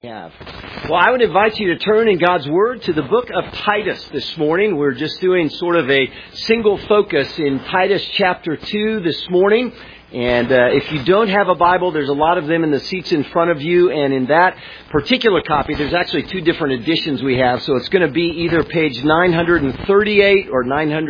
Well, I would invite you to turn in God's Word to the book of Titus this morning. We're just doing sort of a single focus in Titus chapter 2 this morning. And if you don't have a Bible, there's a lot of them in the seats in front of you. And in that particular copy, there's actually two different editions we have. So it's going to be either page 938 or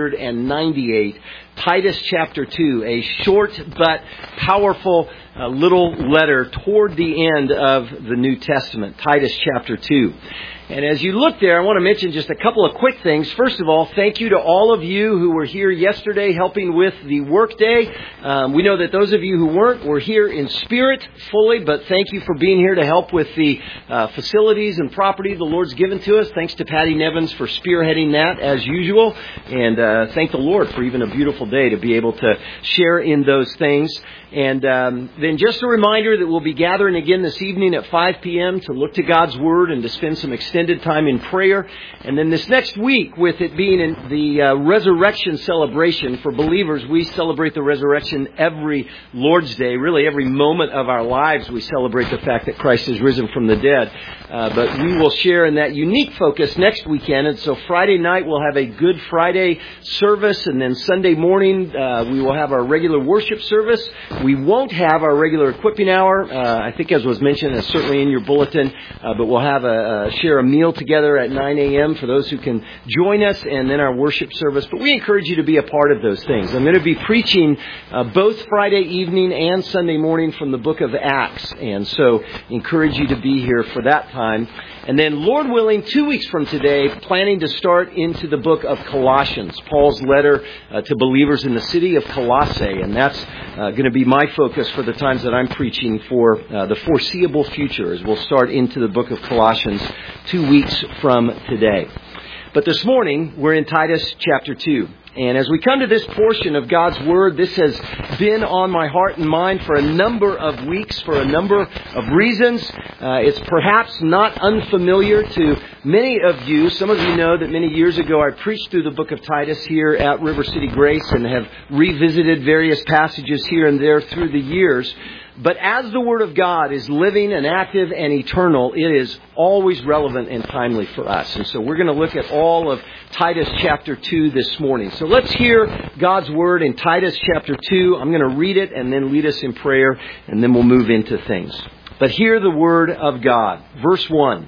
998. Titus chapter 2, a short but powerful little letter toward the end of the New Testament. Titus chapter 2. And as you look there, I want to mention just a couple of quick things. First of all, thank you to all of you who were here yesterday helping with the workday. We know that those of you who weren't were here in spirit fully, but thank you for being here to help with the facilities and property the Lord's given to us. Thanks to Patty Nevins for spearheading that as usual. And thank the Lord for even a beautiful day to be able to share in those things. And then just a reminder that we'll be gathering again this evening at 5 p.m. to look to God's Word and to spend some extended time in prayer. And then this next week, with it being in the resurrection celebration for believers, we celebrate the resurrection every Lord's Day. Really, every moment of our lives we celebrate the fact that Christ is risen from the dead. But we will share in that unique focus next weekend. And so Friday night we'll have a Good Friday service. And then Sunday morning we will have our regular worship service. We won't have our regular equipping hour, I think as was mentioned, it's certainly in your bulletin, but we'll have share a meal together at 9 a.m. for those who can join us, and then our worship service. But we encourage you to be a part of those things. I'm going to be preaching both Friday evening and Sunday morning from the book of Acts, and so encourage you to be here for that time. And then, Lord willing, 2 weeks from today, planning to start into the book of Colossians, Paul's letter to believers in the city of Colossae. And that's going to be my focus for the times that I'm preaching for the foreseeable future, as we'll start into the book of Colossians 2 weeks from today. But this morning, we're in Titus chapter 2. And as we come to this portion of God's Word, this has been on my heart and mind for a number of weeks, for a number of reasons. It's perhaps not unfamiliar to many of you. Some of you know that many years ago I preached through the book of Titus here at River City Grace and have revisited various passages here and there through the years. But as the Word of God is living and active and eternal, it is always relevant and timely for us. And so we're going to look at all of Titus chapter 2 this morning. So let's hear God's Word in Titus chapter 2. I'm going to read it and then lead us in prayer, and then we'll move into things. But hear the Word of God. Verse 1.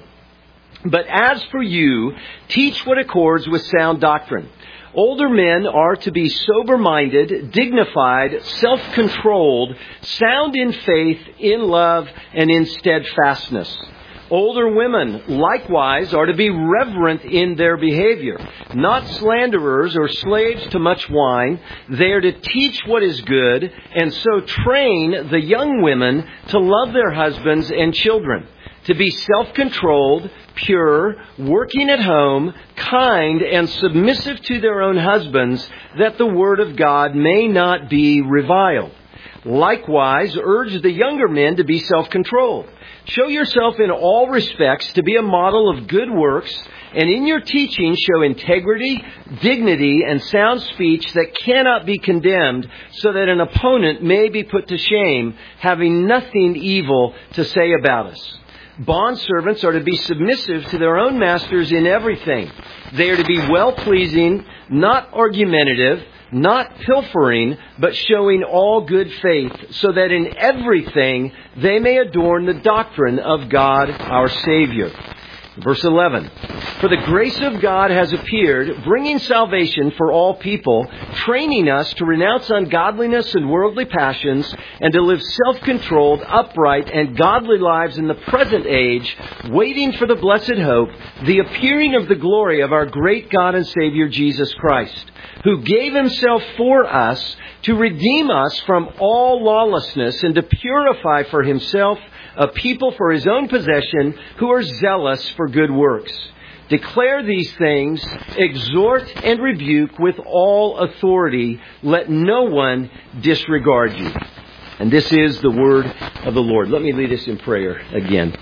But as for you, teach what accords with sound doctrine. Older men are to be sober-minded, dignified, self-controlled, sound in faith, in love, and in steadfastness. Older women, likewise, are to be reverent in their behavior, not slanderers or slaves to much wine. They are to teach what is good, and so train the young women to love their husbands and children, to be self-controlled, pure, working at home, kind, and submissive to their own husbands, that the word of God may not be reviled. Likewise, urge the younger men to be self-controlled. Show yourself in all respects to be a model of good works, and in your teaching show integrity, dignity, and sound speech that cannot be condemned, so that an opponent may be put to shame, having nothing evil to say about us. Bondservants are to be submissive to their own masters in everything. They are to be well-pleasing, not argumentative, not pilfering, but showing all good faith, so that in everything they may adorn the doctrine of God our Savior. Verse 11, for the grace of God has appeared, bringing salvation for all people, training us to renounce ungodliness and worldly passions, and to live self-controlled, upright, and godly lives in the present age, waiting for the blessed hope, the appearing of the glory of our great God and Savior Jesus Christ, who gave himself for us to redeem us from all lawlessness and to purify for himself a people for his own possession who are zealous for good works. Declare these things, exhort and rebuke with all authority. Let no one disregard you. And this is the word of the Lord. Let me lead us in prayer again.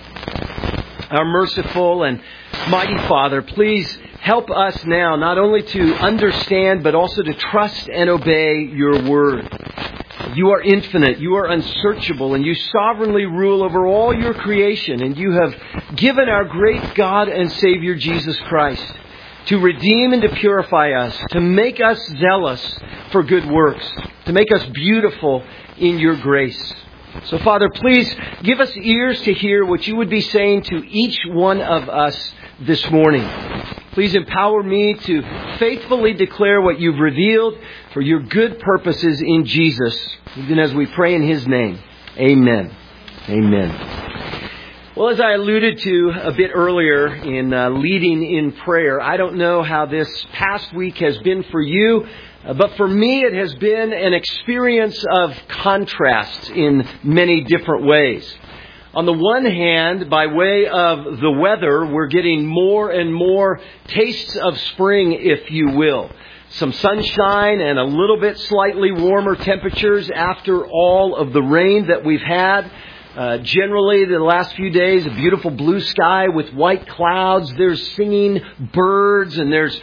Our merciful and mighty Father, please help us now not only to understand but also to trust and obey your word. You are infinite, you are unsearchable, and you sovereignly rule over all your creation. And you have given our great God and Savior Jesus Christ to redeem and to purify us, to make us zealous for good works, to make us beautiful in your grace. So, Father, please give us ears to hear what you would be saying to each one of us this morning. Please empower me to faithfully declare what you've revealed for your good purposes in Jesus, even as we pray in His name. Amen. Amen. Well, as I alluded to a bit earlier in leading in prayer, I don't know how this past week has been for you, but for me it has been an experience of contrasts in many different ways. On the one hand, by way of the weather, we're getting more and more tastes of spring, if you will. Some sunshine and a little bit slightly warmer temperatures after all of the rain that we've had. Generally, the last few days, a beautiful blue sky with white clouds. There's singing birds, and there's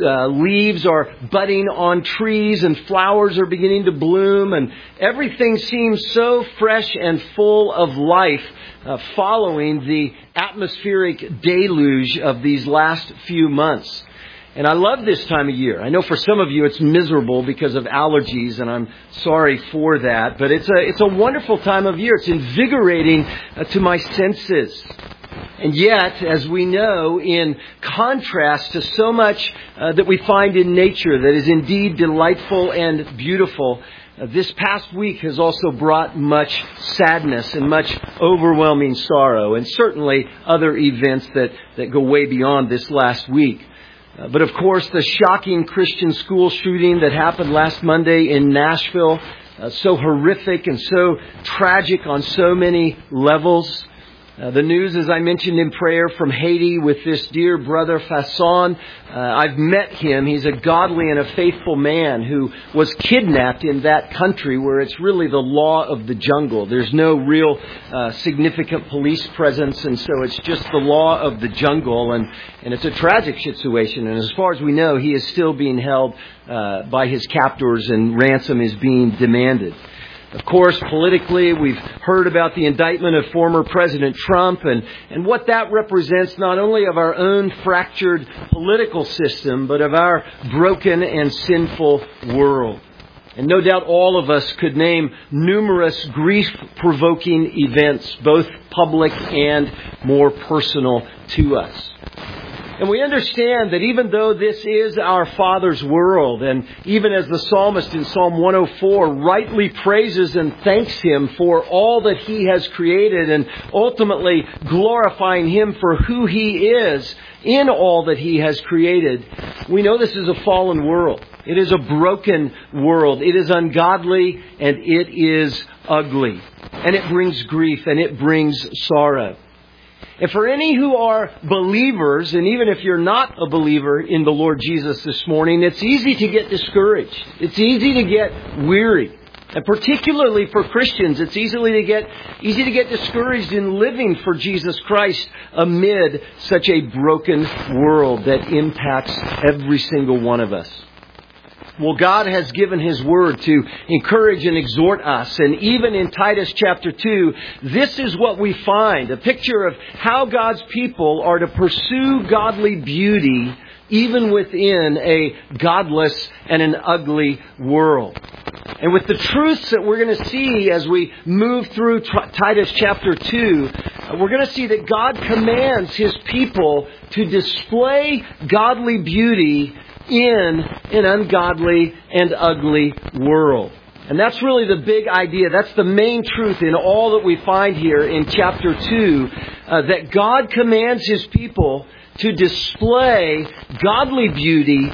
leaves are budding on trees, and flowers are beginning to bloom, and everything seems so fresh and full of life following the atmospheric deluge of these last few months. And I love this time of year. I know for some of you it's miserable because of allergies, and I'm sorry for that. But it's a wonderful time of year. It's invigorating to my senses. And yet, as we know, in contrast to so much that we find in nature that is indeed delightful and beautiful, this past week has also brought much sadness and much overwhelming sorrow, and certainly other events that go way beyond this last week. But of course, the shocking Christian school shooting that happened last Monday in Nashville, so horrific and so tragic on so many levels. The news, as I mentioned in prayer, from Haiti with this dear brother Fasson. I've met him. He's a godly and a faithful man who was kidnapped in that country where it's really the law of the jungle. There's no real significant police presence, and so it's just the law of the jungle, and it's a tragic situation. And as far as we know, he is still being held by his captors, and ransom is being demanded. Of course, politically, we've heard about the indictment of former President Trump and what that represents not only of our own fractured political system, but of our broken and sinful world. And no doubt all of us could name numerous grief-provoking events, both public and more personal to us. And we understand that even though this is our Father's world, and even as the psalmist in Psalm 104 rightly praises and thanks Him for all that He has created and ultimately glorifying Him for who He is in all that He has created, we know this is a fallen world. It is a broken world. It is ungodly and it is ugly. And it brings grief and it brings sorrow. And for any who are believers, and even if you're not a believer in the Lord Jesus this morning, it's easy to get discouraged. It's easy to get weary. And particularly for Christians, it's easy to get discouraged in living for Jesus Christ amid such a broken world that impacts every single one of us. Well, God has given His Word to encourage and exhort us. And even in Titus chapter 2, this is what we find. A picture of how God's people are to pursue godly beauty even within a godless and an ugly world. And with the truths that we're going to see as we move through Titus chapter 2, we're going to see that God commands His people to display godly beauty in an ungodly and ugly world. And that's really the big idea. That's the main truth in all that we find here in chapter 2, that God commands His people to display godly beauty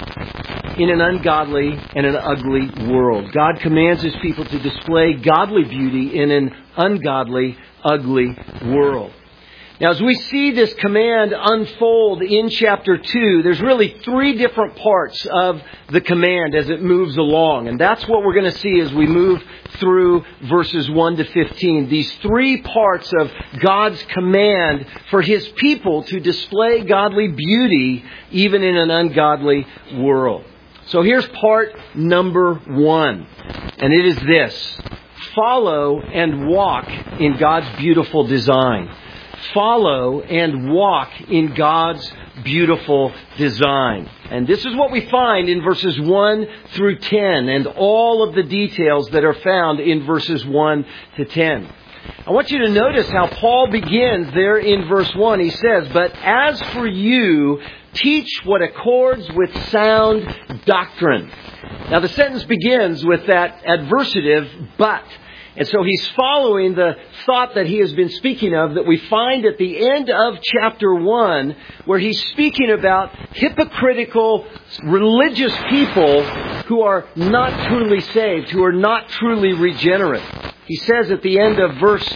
in an ungodly and an ugly world. God commands His people to display godly beauty in an ungodly, ugly world. Now, as we see this command unfold in chapter 2, there's really three different parts of the command as it moves along. And that's what we're going to see as we move through verses 1 to 15. These three parts of God's command for His people to display godly beauty even in an ungodly world. So here's part number 1. And it is this: follow and walk in God's beautiful design. Follow and walk in God's beautiful design. And this is what we find in verses 1 through 10 and all of the details that are found in verses 1 to 10. I want you to notice how Paul begins there in verse 1. He says, "But as for you, teach what accords with sound doctrine." Now the sentence begins with that adversative, but. And so he's following the thought that he has been speaking of that we find at the end of chapter 1, where he's speaking about hypocritical religious people who are not truly saved, who are not truly regenerate. He says at the end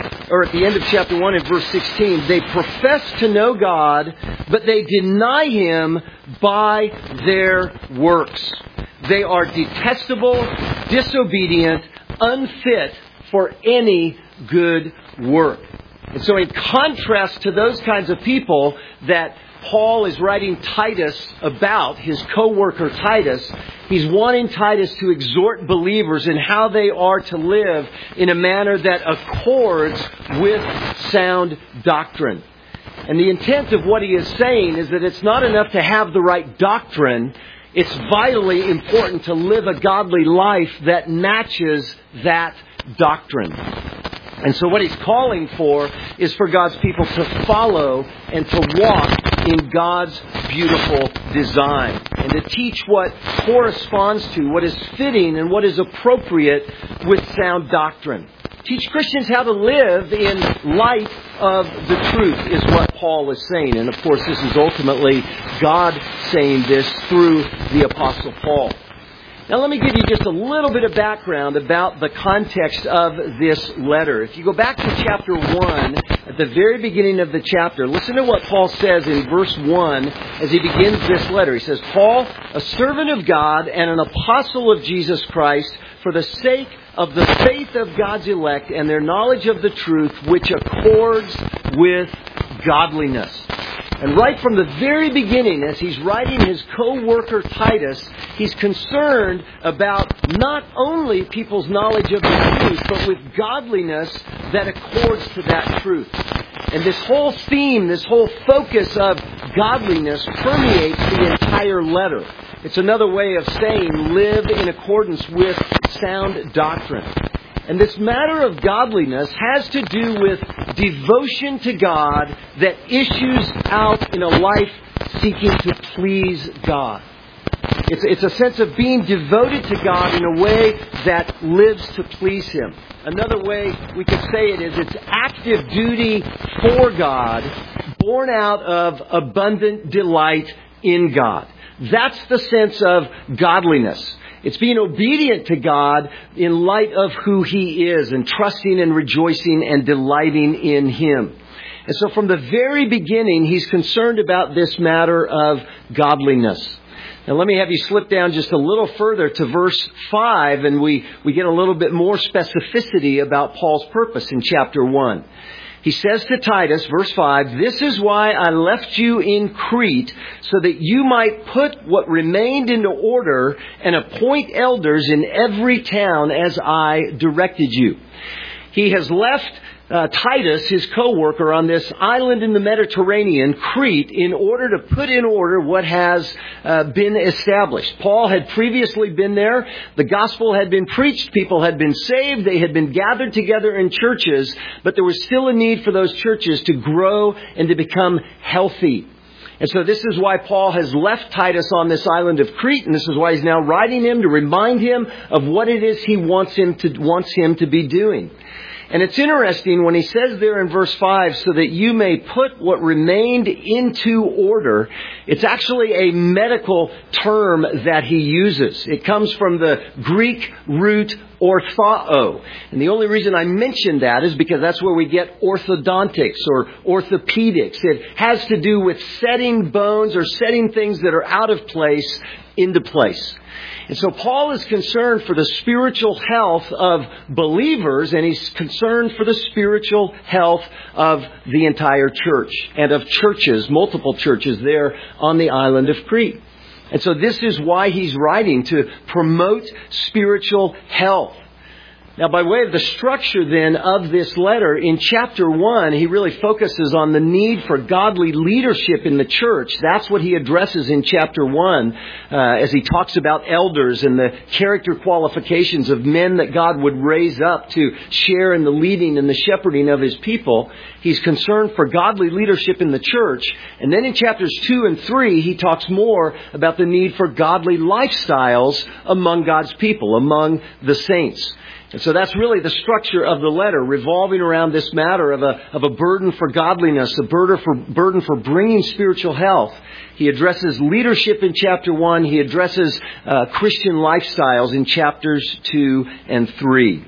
of chapter 1 in verse 16, "They profess to know God, but they deny Him by their works. They are detestable, disobedient, unfit for any good work." And so in contrast to those kinds of people that Paul is writing Titus about, his co-worker Titus, he's wanting Titus to exhort believers in how they are to live in a manner that accords with sound doctrine. And the intent of what he is saying is that it's not enough to have the right doctrine. It's vitally important to live a godly life that matches that doctrine. And so what he's calling for is for God's people to follow and to walk in God's beautiful design and to teach what corresponds to, what is fitting and what is appropriate with sound doctrine. Teach Christians how to live in light of the truth is what Paul is saying. And of course this is ultimately God saying this through the Apostle Paul. Now let me give you just a little bit of background about the context of this letter. If you go back to chapter 1, at the very beginning of the chapter, listen to what Paul says in verse 1 as he begins this letter. He says, "Paul, a servant of God and an apostle of Jesus Christ, for the sake of the faith of God's elect and their knowledge of the truth, which accords with godliness." And right from the very beginning, as he's writing his co-worker Titus, he's concerned about not only people's knowledge of the truth, but with godliness that accords to that truth. And this whole theme, this whole focus of godliness permeates the entire letter. It's another way of saying live in accordance with sound doctrine. And this matter of godliness has to do with devotion to God that issues out in a life seeking to please God. It's a sense of being devoted to God in a way that lives to please Him. Another way we could say it is it's active duty for God, born out of abundant delight in God. That's the sense of godliness. It's being obedient to God in light of who He is and trusting and rejoicing and delighting in Him. And so from the very beginning, he's concerned about this matter of godliness. Now let me have you slip down just a little further to verse 5 and we get a little bit more specificity about Paul's purpose in chapter 1. He says to Titus, verse 5, "This is why I left you in Crete, so that you might put what remained into order and appoint elders in every town as I directed you." He has left Titus, his co-worker, on this island in the Mediterranean, Crete, in order to put in order what has been established. Paul had previously been there. The gospel had been preached. People had been saved. They had been gathered together in churches. But there was still a need for those churches to grow and to become healthy. And so this is why Paul has left Titus on this island of Crete. And this is why he's now writing him to remind him of what it is he wants him to be doing. And it's interesting when he says there in verse 5, "so that you may put what remained into order," it's actually a medical term that he uses. It comes from the Greek root orthao. And the only reason I mention that is because that's where we get orthodontics or orthopedics. It has to do with setting bones or setting things that are out of place into place. And so Paul is concerned for the spiritual health of believers, and he's concerned for the spiritual health of the entire church and of churches, multiple churches there on the island of Crete. And so this is why he's writing, to promote spiritual health. Now, by way of the structure then of this letter, in chapter 1, he really focuses on the need for godly leadership in the church. That's what he addresses in chapter 1 as he talks about elders and the character qualifications of men that God would raise up to share in the leading and the shepherding of his people. He's concerned for godly leadership in the church. And then in chapters 2 and 3, he talks more about the need for godly lifestyles among God's people, among the saints. And so that's really the structure of the letter, revolving around this matter of a burden for godliness, a burden for bringing spiritual health. He addresses leadership in chapter 1. He addresses Christian lifestyles in chapters 2 and 3.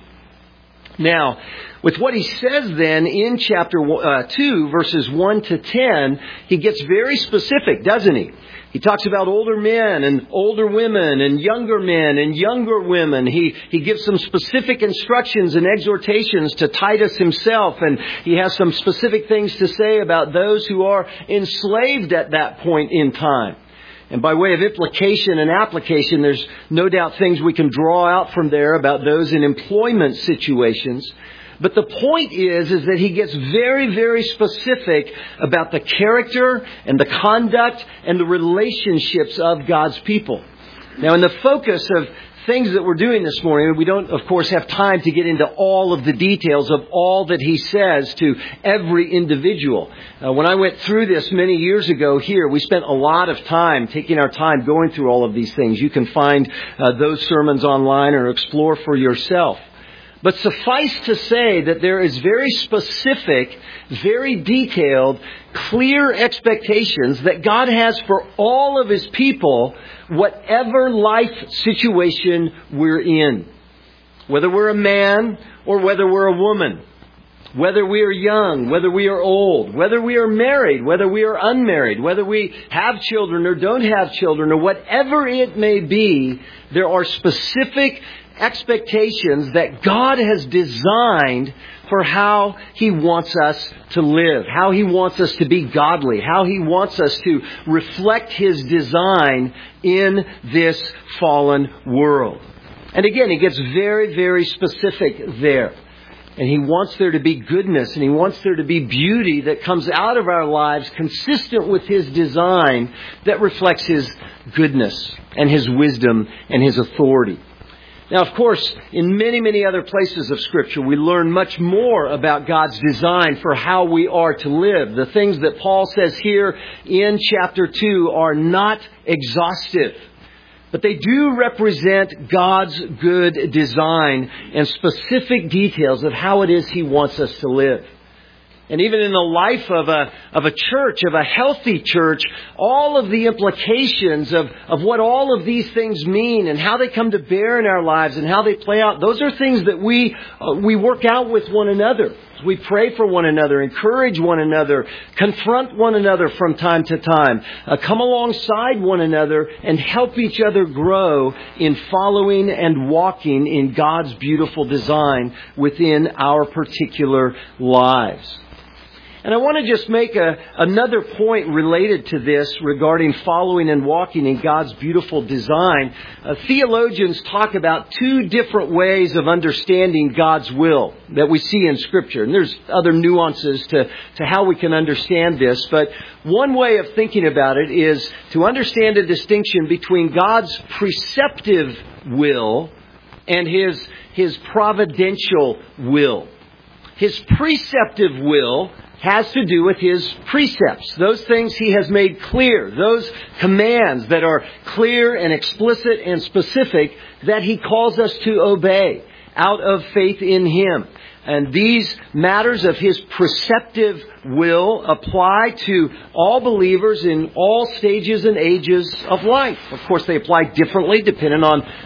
Now, with what he says then in chapter 2, verses 1 to 10, he gets very specific, doesn't he? He talks about older men and older women and younger men and younger women. He gives some specific instructions and exhortations to Titus himself. And he has some specific things to say about those who are enslaved at that point in time. And by way of implication and application, there's no doubt things we can draw out from there about those in employment situations. But the point is that he gets very, very specific about the character and the conduct and the relationships of God's people. Now, in the focus of things that we're doing this morning, we don't, of course, have time to get into all of the details of all that he says to every individual. When I went through this many years ago here, we spent a lot of time taking our time going through all of these things. You can find those sermons online or explore for yourself. But suffice to say that there is very specific, very detailed, clear expectations that God has for all of his people, whatever life situation we're in. Whether we're a man or whether we're a woman. Whether we are young, whether we are old, whether we are married, whether we are unmarried, whether we have children or don't have children, or whatever it may be, there are specific expectations that God has designed for how he wants us to live, how he wants us to be godly, how he wants us to reflect his design in this fallen world. And again, he gets very, very specific there. And he wants there to be goodness, and he wants there to be beauty that comes out of our lives consistent with his design that reflects his goodness and his wisdom and his authority. Now, of course, in many, many other places of Scripture, we learn much more about God's design for how we are to live. The things that Paul says here in chapter 2 are not exhaustive, but they do represent God's good design and specific details of how it is he wants us to live. And even in the life of a church, of a healthy church, all of the implications of what all of these things mean and how they come to bear in our lives and how they play out, those are things that we work out with one another. We pray for one another, encourage one another, confront one another from time to time, come alongside one another and help each other grow in following and walking in God's beautiful design within our particular lives. And I want to just make another point related to this regarding following and walking in God's beautiful design. Theologians talk about two different ways of understanding God's will that we see in Scripture. And there's other nuances to how we can understand this. But one way of thinking about it is to understand a distinction between God's preceptive will and his providential will. His preceptive will has to do with his precepts. Those things he has made clear. Those commands that are clear and explicit and specific that he calls us to obey out of faith in him. And these matters of his preceptive will apply to all believers in all stages and ages of life. Of course, they apply differently depending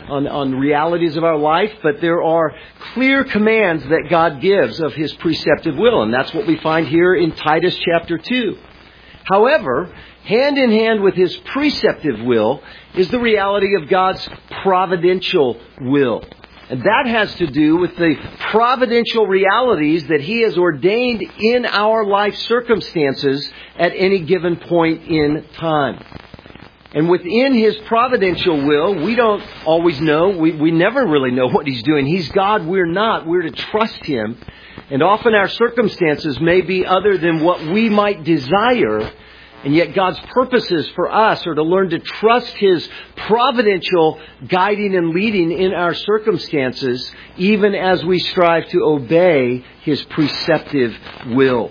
on realities of our life, but there are clear commands that God gives of his preceptive will, and that's what we find here in Titus chapter 2. However, hand in hand with his preceptive will is the reality of God's providential will. And that has to do with the providential realities that he has ordained in our life circumstances at any given point in time. And within His providential will, we don't always know. We never really know what He's doing. He's God, we're not. We're to trust Him. And often our circumstances may be other than what we might desire. And yet God's purposes for us are to learn to trust His providential guiding and leading in our circumstances, even as we strive to obey His preceptive will.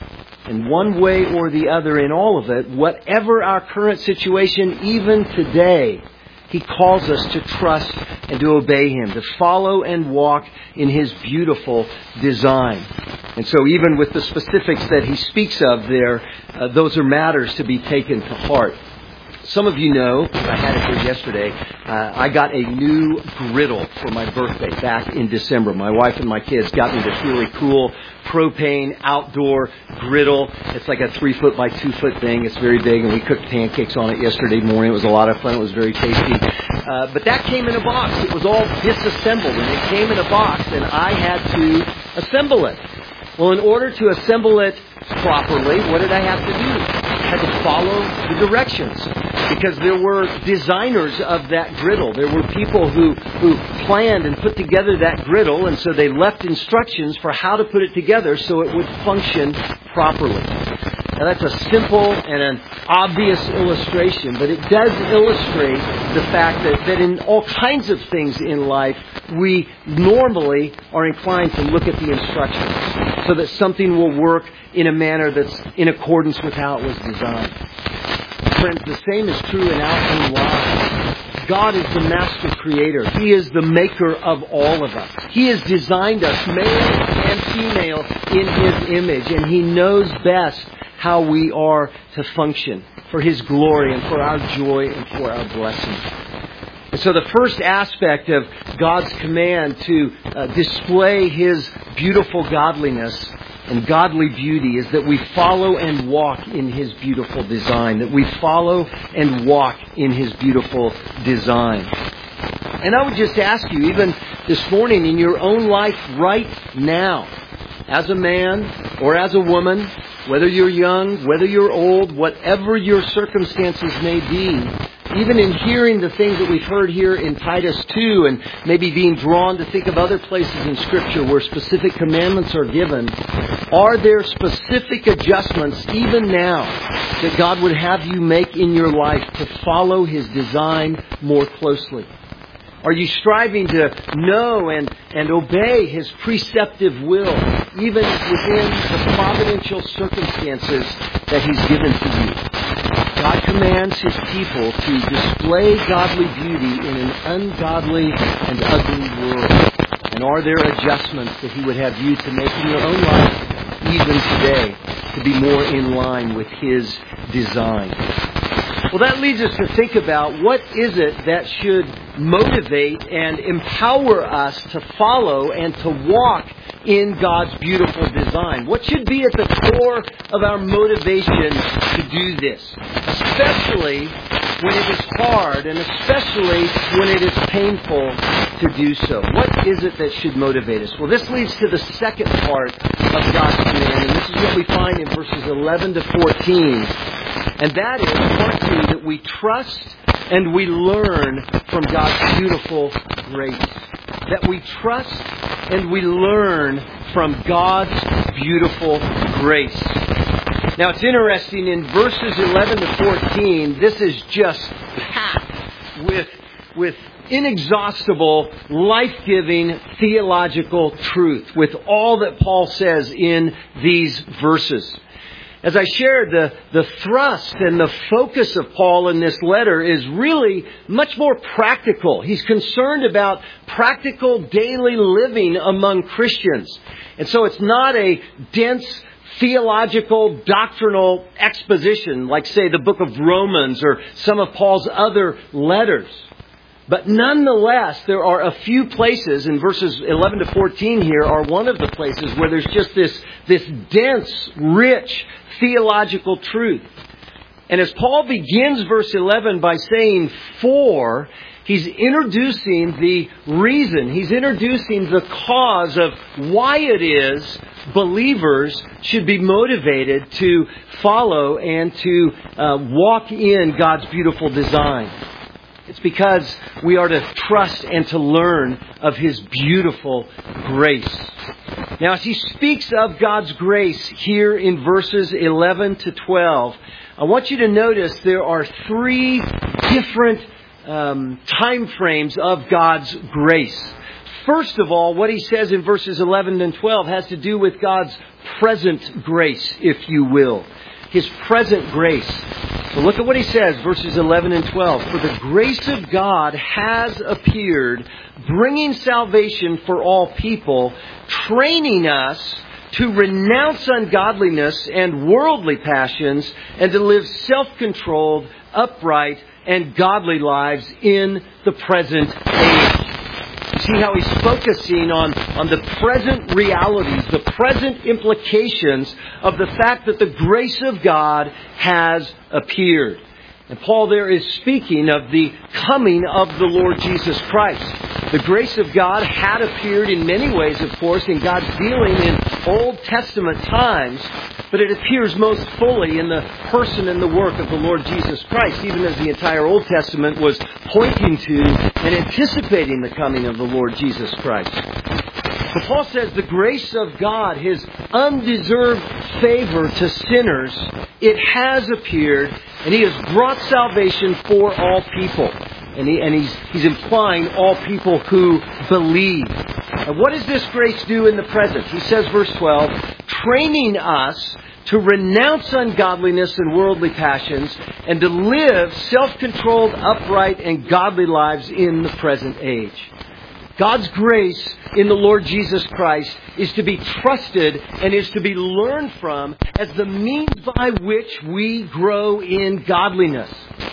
And one way or the other in all of it, whatever our current situation, even today, He calls us to trust and to obey Him, to follow and walk in His beautiful design. And so even with the specifics that He speaks of there, those are matters to be taken to heart. Some of you know, I had it here yesterday, I got a new griddle for my birthday back in December. My wife and my kids got me this really cool propane outdoor griddle. It's like a 3-foot by 2-foot thing. It's very big, and we cooked pancakes on it yesterday morning. It was a lot of fun. It was very tasty. But that came in a box. It was all disassembled, and it came in a box, and I had to assemble it. Well, in order to assemble it properly, what did I have to do? I had to follow the directions, because there were designers of that griddle. There were people who planned and put together that griddle, and so they left instructions for how to put it together so it would function properly. Now that's a simple and an obvious illustration, but it does illustrate the fact that in all kinds of things in life, we normally are inclined to look at the instructions so that something will work in a manner that's in accordance with how it was designed. Friends, the same is true in our own lives. God is the master creator. He is the maker of all of us. He has designed us, male and female, in His image, and He knows best how we are to function for His glory and for our joy and for our blessing. And so the first aspect of God's command to display His beautiful godliness and godly beauty is that we follow and walk in His beautiful design. That we follow and walk in His beautiful design. And I would just ask you, even this morning in your own life right now, as a man or as a woman, whether you're young, whether you're old, whatever your circumstances may be, even in hearing the things that we've heard here in Titus 2 and maybe being drawn to think of other places in Scripture where specific commandments are given, are there specific adjustments even now that God would have you make in your life to follow His design more closely? Are you striving to know and obey His preceptive will, even within the providential circumstances that He's given to you? God commands His people to display godly beauty in an ungodly and ugly world. And are there adjustments that He would have you to make in your own life, even today, to be more in line with His design? Well, that leads us to think about what is it that should motivate and empower us to follow and to walk in God's beautiful design. What should be at the core of our motivation to do this? Especially when it is hard and especially when it is painful to do so. What is it that should motivate us? Well, this leads to the second part of God's command, and this is what we find in verses 11 to 14. And that is, part 2, that we trust and we learn from God's beautiful grace. That we trust and we learn from God's beautiful grace. Now it's interesting, in verses 11 to 14, this is just packed with inexhaustible, life-giving theological truth, with all that Paul says in these verses. As I shared, the thrust and the focus of Paul in this letter is really much more practical. He's concerned about practical daily living among Christians. And so it's not a dense theological, doctrinal exposition like, say, the book of Romans or some of Paul's other letters. But nonetheless, there are a few places, in verses 11 to 14 here are one of the places where there's just this dense, rich theological truth. And as Paul begins verse 11 by saying for, he's introducing the reason, he's introducing the cause of why it is believers should be motivated to follow and to walk in God's beautiful design. It's because we are to trust and to learn of His beautiful grace. Now, as he speaks of God's grace here in verses 11 to 12, I want you to notice there are three different time frames of God's grace. First of all, what he says in verses 11 and 12 has to do with God's present grace, if you will. His present grace. So look at what he says, verses 11 and 12. For the grace of God has appeared, bringing salvation for all people, training us to renounce ungodliness and worldly passions, and to live self-controlled, upright, and godly lives in the present age. You see how he's focusing on the present realities, the present implications of the fact that the grace of God has appeared. And Paul there is speaking of the coming of the Lord Jesus Christ. The grace of God had appeared in many ways, of course, in God's dealing in Old Testament times, but it appears most fully in the person and the work of the Lord Jesus Christ, even as the entire Old Testament was pointing to and anticipating the coming of the Lord Jesus Christ. But Paul says the grace of God, His undeserved favor to sinners, it has appeared, and He has brought salvation for all people. And he's implying all people who believe. And what does this grace do in the present? He says, verse 12, training us to renounce ungodliness and worldly passions, and to live self-controlled, upright, and godly lives in the present age. God's grace in the Lord Jesus Christ is to be trusted and is to be learned from as the means by which we grow in godliness.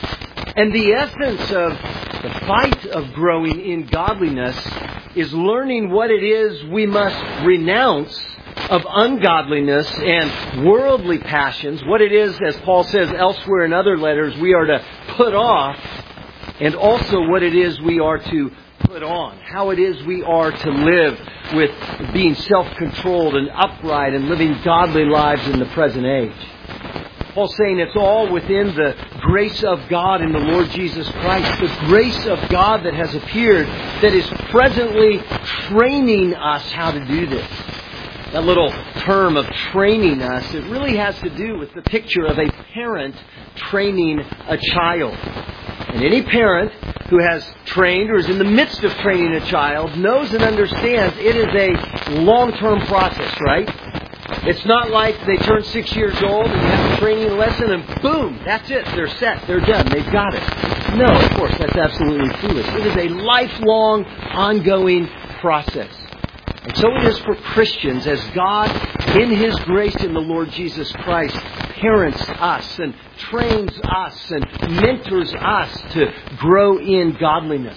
And the essence of the fight of growing in godliness is learning what it is we must renounce of ungodliness and worldly passions, what it is, as Paul says elsewhere in other letters, we are to put off, and also what it is we are to put on, how it is we are to live with being self-controlled and upright and living godly lives in the present age. Paul's saying it's all within the grace of God in the Lord Jesus Christ, the grace of God that has appeared, that is presently training us how to do this. That little term of training us, it really has to do with the picture of a parent training a child. And any parent who has trained or is in the midst of training a child knows and understands it is a long-term process, right? It's not like they turn 6 years old and you have a training lesson and boom, that's it. They're set. They're done. They've got it. No, of course, that's absolutely foolish. It is a lifelong, ongoing process. And so it is for Christians as God, in His grace in the Lord Jesus Christ, parents us and trains us and mentors us to grow in godliness.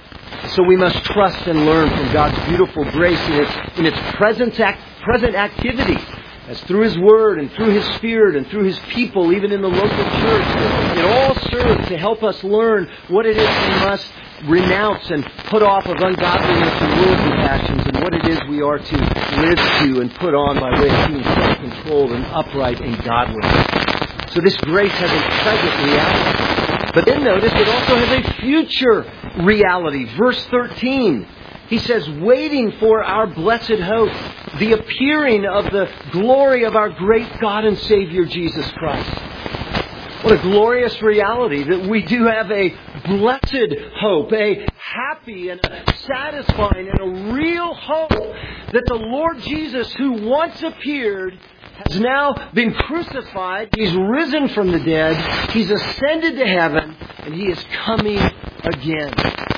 So we must trust and learn from God's beautiful grace in its present activity, as through His Word and through His Spirit and through His people, even in the local church. It all serves to help us learn what it is we must renounce and put off of ungodliness and worldly passions, and what it is we are to live to and put on by way of being self-controlled and upright and godly. So this grace has a present reality. But then notice it also has a future reality. Verse 13, he says, waiting for our blessed hope, the appearing of the glory of our great God and Savior Jesus Christ. What a glorious reality that we do have a blessed hope, a happy and a satisfying and a real hope that the Lord Jesus, who once appeared, has now been crucified. He's risen from the dead. He's ascended to heaven, and He is coming again.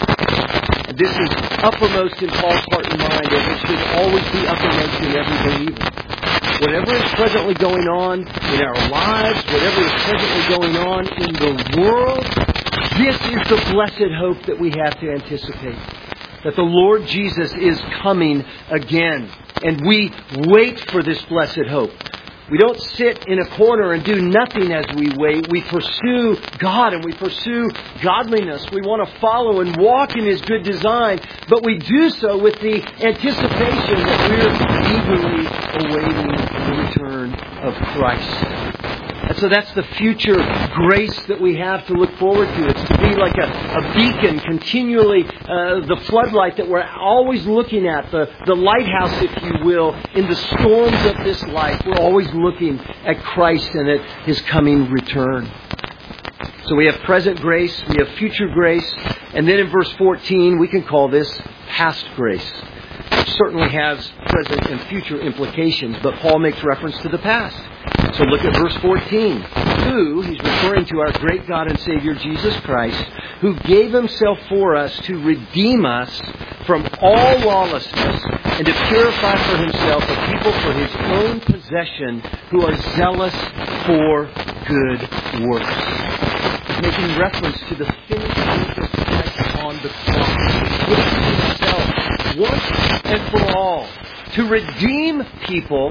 And this is uppermost in Paul's heart and mind, as it should always be uppermost in every believer. Whatever is presently going on in our lives, whatever is presently going on in the world, this is the blessed hope that we have to anticipate. That the Lord Jesus is coming again. And we wait for this blessed hope. We don't sit in a corner and do nothing as we wait. We pursue God and we pursue godliness. We want to follow and walk in His good design, but we do so with the anticipation that we're eagerly awaiting the return of Christ. And so that's the future grace that we have to look forward to. It's to be like a beacon, continually the floodlight that we're always looking at, the lighthouse, if you will, in the storms of this life. We're always looking at Christ and at His coming return. So we have present grace, we have future grace, and then in verse 14 we can call this past grace. It certainly has present and future implications, but Paul makes reference to the past. So look at verse 14. Who, he's referring to our great God and Savior Jesus Christ, who gave Himself for us to redeem us from all lawlessness and to purify for Himself a people for His own possession who are zealous for good works. He's making reference to the finished work of Christ on the cross. He gave Himself once and for all to redeem people,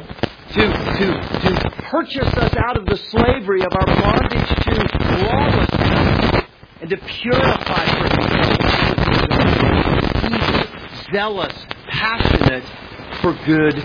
to purchase us out of the slavery of our bondage to lawlessness, and to purify for Himself, eager, zealous, passionate for good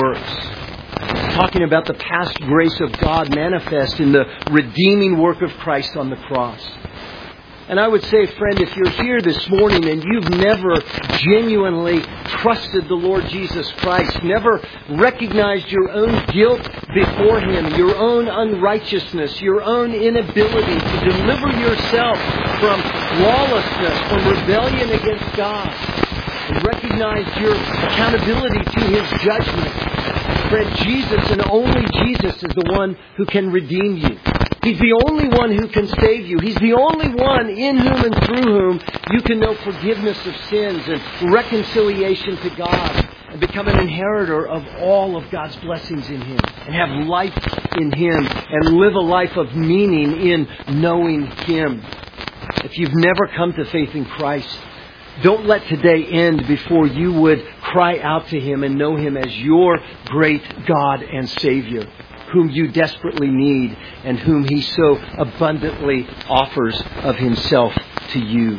works. Talking about the past grace of God manifest in the redeeming work of Christ on the cross. And I would say, friend, if you're here this morning and you've never genuinely trusted the Lord Jesus Christ, never recognized your own guilt before Him, your own unrighteousness, your own inability to deliver yourself from lawlessness, from rebellion against God, and recognize your accountability to His judgment, friend, Jesus and only Jesus is the one who can redeem you. He's the only one who can save you. He's the only one in whom and through whom you can know forgiveness of sins and reconciliation to God and become an inheritor of all of God's blessings in Him and have life in Him and live a life of meaning in knowing Him. If you've never come to faith in Christ, don't let today end before you would cry out to Him and know Him as your great God and Savior, whom you desperately need and whom He so abundantly offers of Himself to you.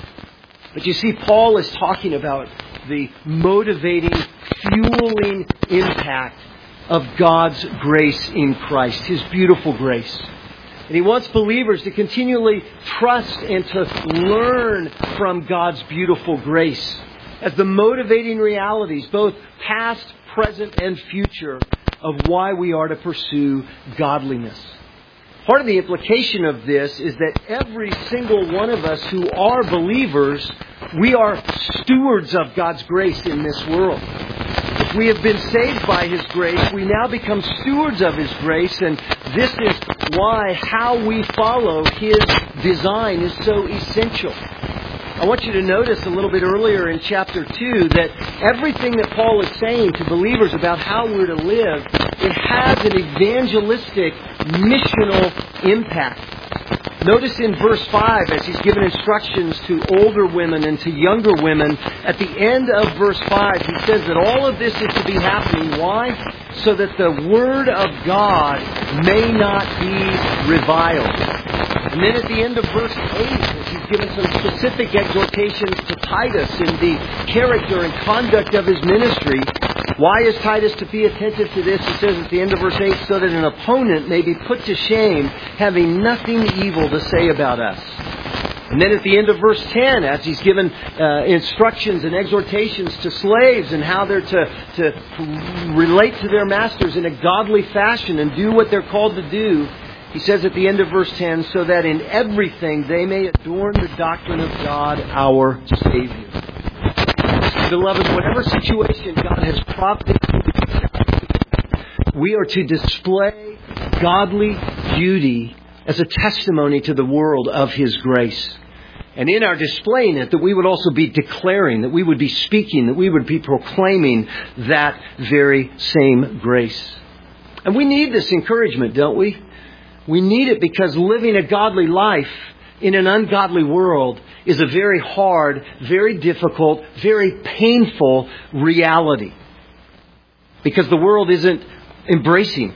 But you see, Paul is talking about the motivating, fueling impact of God's grace in Christ, His beautiful grace. And he wants believers to continually trust and to learn from God's beautiful grace as the motivating realities, both past, present, and future, of why we are to pursue godliness. Part of the implication of this is that every single one of us who are believers, we are stewards of God's grace in this world. If we have been saved by His grace, we now become stewards of His grace, and this is why how we follow His design is so essential. I want you to notice a little bit earlier in chapter 2 that everything that Paul is saying to believers about how we're to live, it has an evangelistic, missional impact. Notice in verse 5, as he's given instructions to older women and to younger women, at the end of verse 5, he says that all of this is to be happening. Why? So that the Word of God may not be reviled. And then at the end of verse 8, as he's given some specific exhortations to Titus in the character and conduct of his ministry, why is Titus to be attentive to this? He says at the end of verse 8, so that an opponent may be put to shame, having nothing evil to say about us. And then at the end of verse 10, as he's given instructions and exhortations to slaves and how they're to relate to their masters in a godly fashion and do what they're called to do, he says at the end of verse 10, so that in everything they may adorn the doctrine of God our Savior. Beloved, whatever situation God has prompted, we are to display godly beauty as a testimony to the world of His grace. And in our displaying it, that we would also be declaring, that we would be speaking, that we would be proclaiming that very same grace. And we need this encouragement, don't we? We need it because living a godly life in an ungodly world is a very hard, very difficult, very painful reality. Because the world isn't embracing.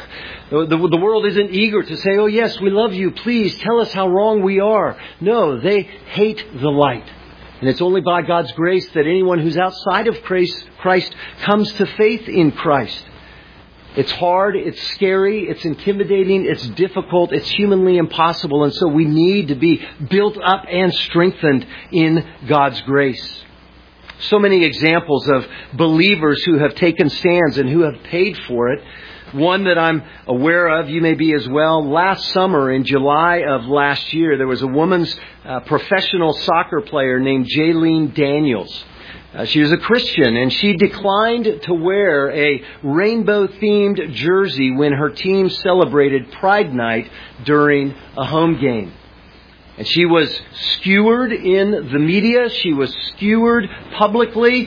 The world isn't eager to say, oh yes, we love you, please tell us how wrong we are. No, they hate the light. And it's only by God's grace that anyone who's outside of Christ comes to faith in Christ. It's hard, it's scary, it's intimidating, it's difficult, it's humanly impossible. And so we need to be built up and strengthened in God's grace. So many examples of believers who have taken stands and who have paid for it. One that I'm aware of, you may be as well. Last summer, in July of last year, there was a woman's professional soccer player named Jaylene Daniels. She was a Christian, and she declined to wear a rainbow-themed jersey when her team celebrated Pride Night during a home game. And she was skewered in the media. She was skewered publicly.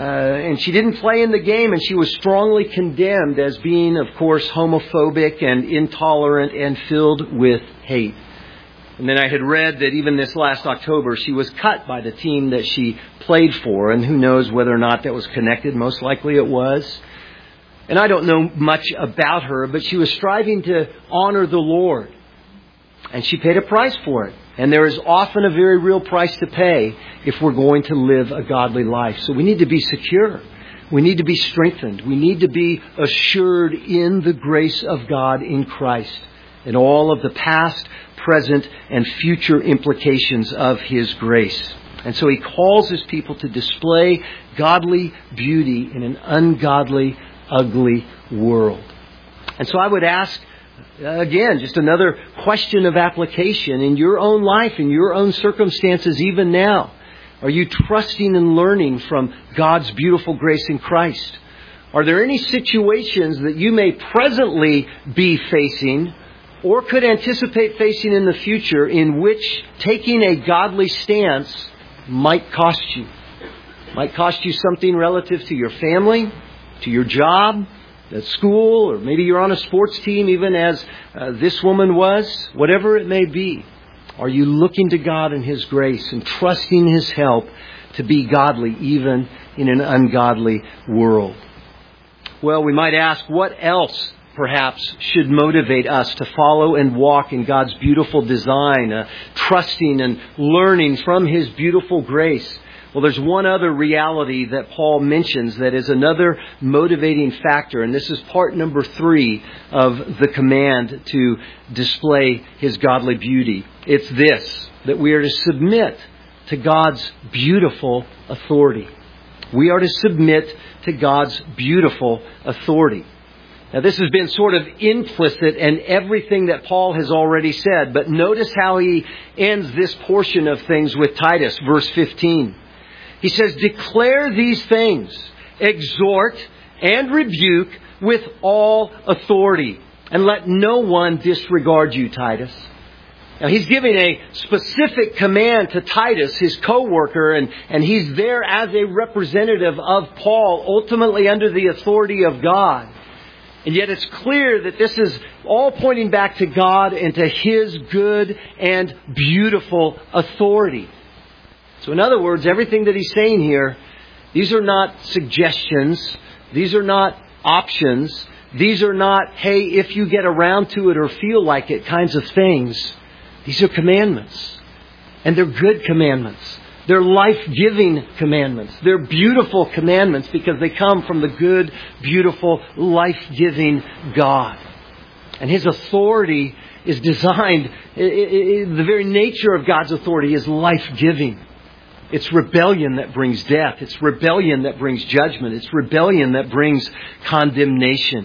And she didn't play in the game, and she was strongly condemned as being, of course, homophobic and intolerant and filled with hate. And then I had read that even this last October, she was cut by the team that she played for, and who knows whether or not that was connected. Most likely it was. And I don't know much about her, but she was striving to honor the Lord. And she paid a price for it. And there is often a very real price to pay if we're going to live a godly life. So we need to be secure. We need to be strengthened. We need to be assured in the grace of God in Christ and all of the past, present, and future implications of His grace. And so He calls His people to display godly beauty in an ungodly, ugly world. And so I would ask, again, just another question of application in your own life, in your own circumstances, even now. Are you trusting and learning from God's beautiful grace in Christ? Are there any situations that you may presently be facing or could anticipate facing in the future in which taking a godly stance might cost you? Might cost you something relative to your family, to your job, at school, or maybe you're on a sports team, even as this woman was. Whatever it may be, are you looking to God and His grace and trusting His help to be godly even in an ungodly world? Well, we might ask, what else perhaps should motivate us to follow and walk in God's beautiful design, trusting and learning from His beautiful grace? Well, there's one other reality that Paul mentions that is another motivating factor, and this is part number 3 of the command to display His godly beauty. It's this, that we are to submit to God's beautiful authority. We are to submit to God's beautiful authority. Now, this has been sort of implicit in everything that Paul has already said, but notice how he ends this portion of things with Titus, verse 15. He says, declare these things, exhort and rebuke with all authority, and let no one disregard you, Titus. Now, he's giving a specific command to Titus, his co-worker, and he's there as a representative of Paul, ultimately under the authority of God. And yet it's clear that this is all pointing back to God and to His good and beautiful authority. So in other words, everything that he's saying here, these are not suggestions. These are not options. These are not, hey, if you get around to it or feel like it kinds of things. These are commandments. And they're good commandments. They're life-giving commandments. They're beautiful commandments because they come from the good, beautiful, life-giving God. And His authority is designed, the very nature of God's authority is life-giving. It's rebellion that brings death. It's rebellion that brings judgment. It's rebellion that brings condemnation.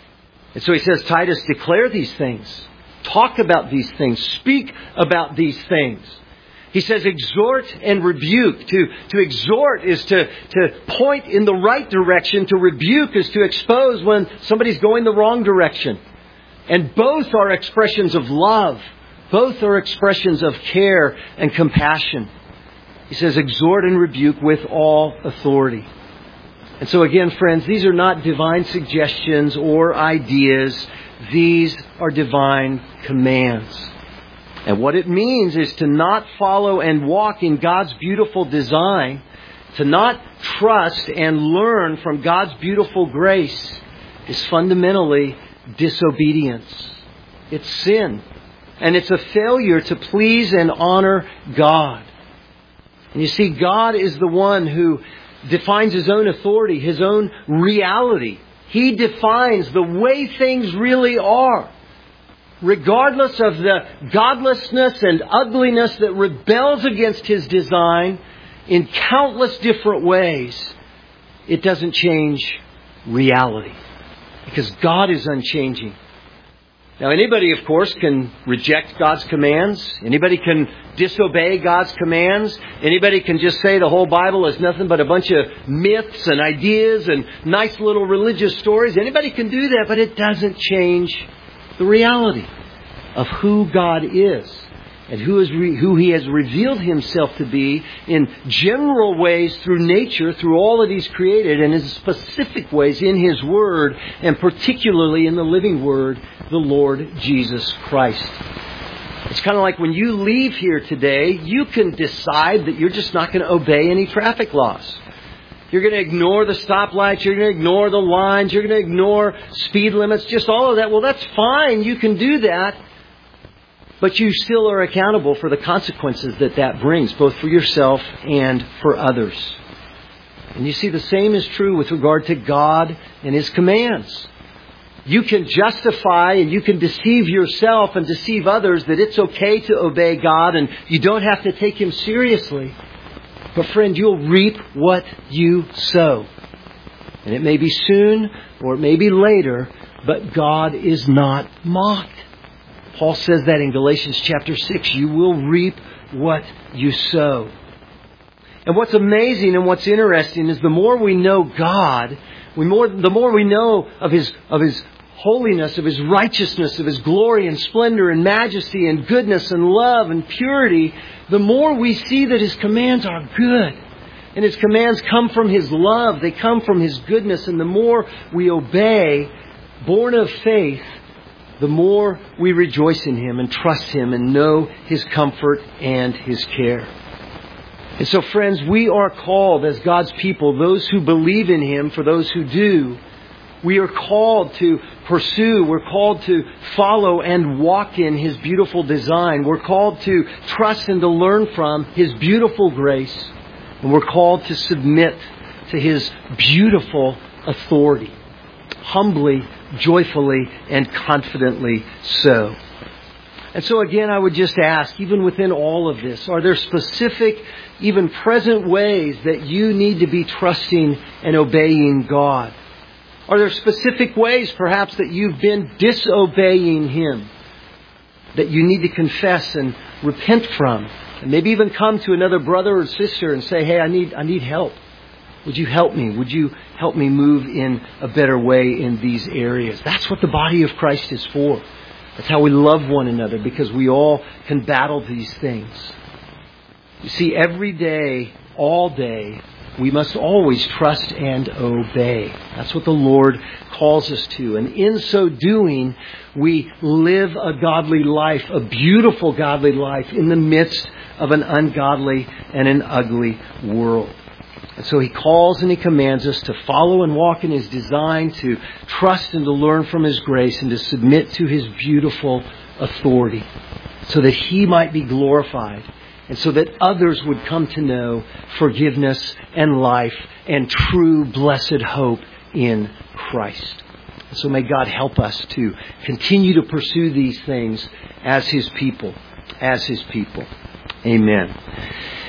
And so he says, Titus, declare these things. Talk about these things. Speak about these things. He says, exhort and rebuke. To exhort is to point in the right direction. To rebuke is to expose when somebody's going the wrong direction. And both are expressions of love. Both are expressions of care and compassion. He says, exhort and rebuke with all authority. And so again, friends, these are not divine suggestions or ideas. These are divine commands. And what it means is to not follow and walk in God's beautiful design, to not trust and learn from God's beautiful grace, is fundamentally disobedience. It's sin. And it's a failure to please and honor God. And you see, God is the one who defines His own authority, His own reality. He defines the way things really are. Regardless of the godlessness and ugliness that rebels against His design in countless different ways, it doesn't change reality. Because God is unchanging. Now, anybody, of course, can reject God's commands. Anybody can disobey God's commands. Anybody can just say the whole Bible is nothing but a bunch of myths and ideas and nice little religious stories. Anybody can do that, but it doesn't change the reality of who God is and who He has revealed Himself to be in general ways through nature, through all that He's created, and in specific ways in His Word, and particularly in the living Word, the Lord Jesus Christ. It's kind of like when you leave here today, you can decide that you're just not going to obey any traffic laws. You're going to ignore the stoplights. You're going to ignore the lines. You're going to ignore speed limits. Just all of that. Well, that's fine. You can do that. But you still are accountable for the consequences that brings, both for yourself and for others. And you see, the same is true with regard to God and His commands. You can justify and you can deceive yourself and deceive others that it's okay to obey God and you don't have to take Him seriously. But friend, you'll reap what you sow. And it may be soon or it may be later, but God is not mocked. Paul says that in Galatians chapter 6. You will reap what you sow. And what's amazing and what's interesting is the more we know God, the more we know of His holiness, of His righteousness, of His glory and splendor and majesty and goodness and love and purity, the more we see that His commands are good. And His commands come from His love. They come from His goodness. And the more we obey, born of faith, the more we rejoice in Him and trust Him and know His comfort and His care. And so, friends, we are called as God's people, those who believe in Him, for those who do, we are called to pursue, we're called to follow and walk in His beautiful design. We're called to trust and to learn from His beautiful grace. And we're called to submit to His beautiful authority. Humbly, joyfully, and confidently so. And so again, I would just ask, even within all of this, are there specific, even present ways that you need to be trusting and obeying God? Are there specific ways, perhaps, that you've been disobeying Him, that you need to confess and repent from? And maybe even come to another brother or sister and say, hey, I need help. Would you help me? Would you help me move in a better way in these areas? That's what the body of Christ is for. That's how we love one another, because we all can battle these things. You see, every day, all day, we must always trust and obey. That's what the Lord calls us to. And in so doing, we live a godly life, a beautiful godly life in the midst of an ungodly and an ugly world. And so He calls and He commands us to follow and walk in His design, to trust and to learn from His grace, and to submit to His beautiful authority, so that He might be glorified, and so that others would come to know forgiveness and life and true blessed hope in Christ. And so may God help us to continue to pursue these things as His people. Amen.